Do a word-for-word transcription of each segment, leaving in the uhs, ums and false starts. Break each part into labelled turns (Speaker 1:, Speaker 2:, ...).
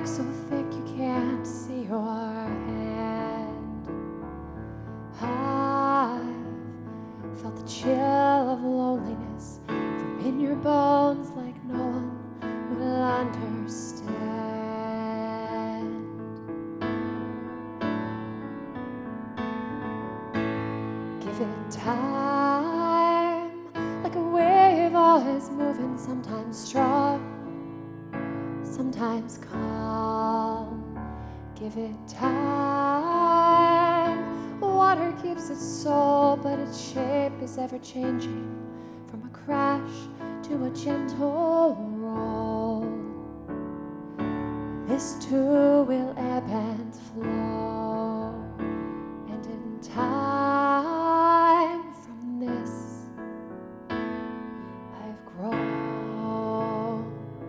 Speaker 1: dark, so thick you can't see your hand. I've felt the chill of loneliness from in your bones like no one will understand. Give it time, like a wave always moving, sometimes strong, sometimes calm. Give it time. Water keeps its soul, but its shape is ever changing, from a crash to a gentle roll. This too will ebb and flow, and in time from this I've grown.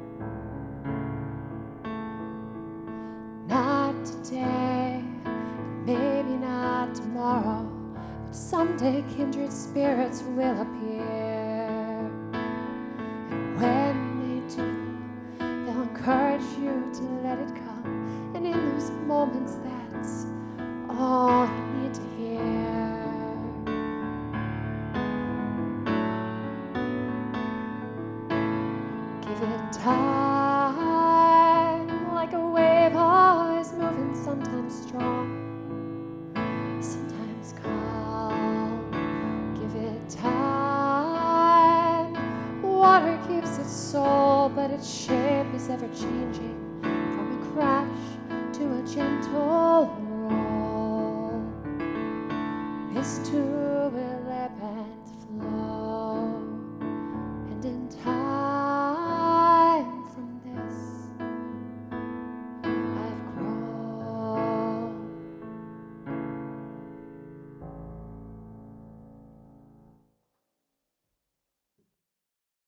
Speaker 1: Not today, maybe not tomorrow, but someday kindred spirits will appear. And when they do, they'll encourage you to let it come. And in those moments, that's all you need to hear. Give it time, like a wave always moving, sometimes strong, sometimes calm. Give it time. Water keeps its soul, but its shape is ever changing, from a crash to a gentle roll. This too